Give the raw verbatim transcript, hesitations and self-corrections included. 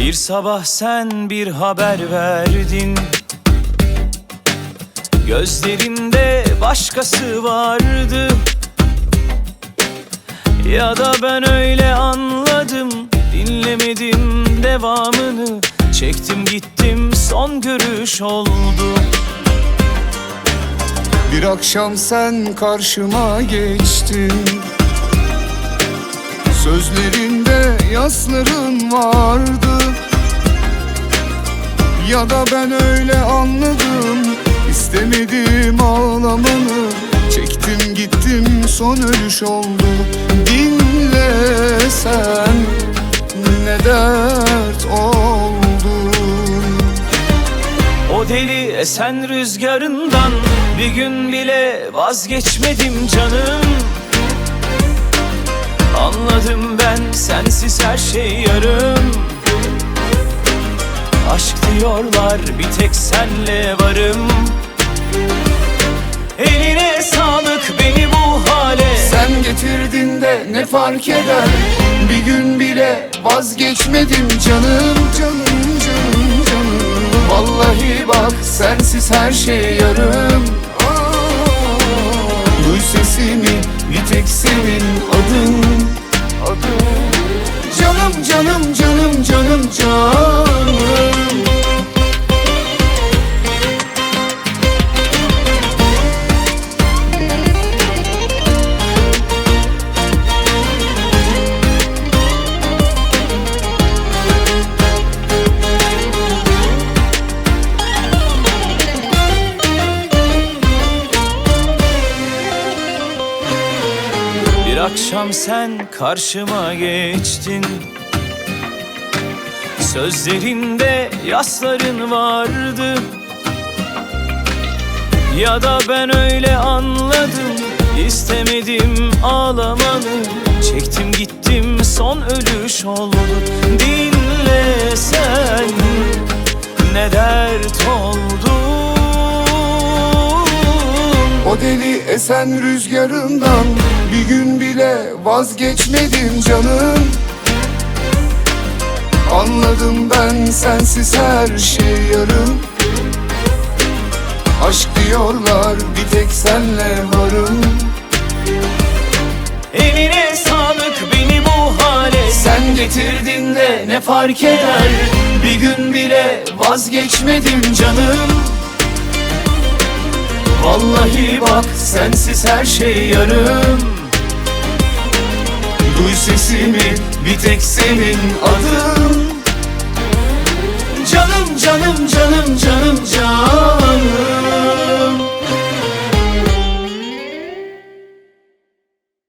Bir sabah sen bir haber verdin, gözlerinde başkası vardı. Ya da ben öyle anladım, dinlemedim devamını. Çektim gittim, son görüş oldu. Bir akşam sen karşıma geçtin, sözlerinde yasların vardı. Ya da ben öyle anladım, istemedim ağlamanı. Çektim gittim, son ölüş oldu. Dinle sen, ne dert oldu. O deli esen rüzgarından bir gün bile vazgeçmedim canım. Anladım ben, sensiz her şey yarım. Aşk diyorlar, bir tek senle varım. Eline sağlık beni bu hale Sen getirdin de ne fark eder, bir gün bile vazgeçmedim canım. Canım canım canım, vallahi bak sensiz her şey yarım. Duy sesimi, bir tek senin adın, adın. Canım canım canım canım canım. Bir akşam sen karşıma geçtin, sözlerinde yasların vardı. Ya da ben öyle anladım, istemedim ağlamanı. Çektim gittim, son ölüş oldu. Dinle sen, ne dert oldu. O deli esen rüzgarından bir gün bile vazgeçmedim canım. Anladım ben, sensiz her şey yarım. Aşk diyorlar, bir tek senle varım. Eline sağlık beni bu hale sen getirdin de ne fark eder, bir gün bile vazgeçmedim canım. Vallahi bak sensiz her şey yarım. Duy sesimi, bir tek senin adın.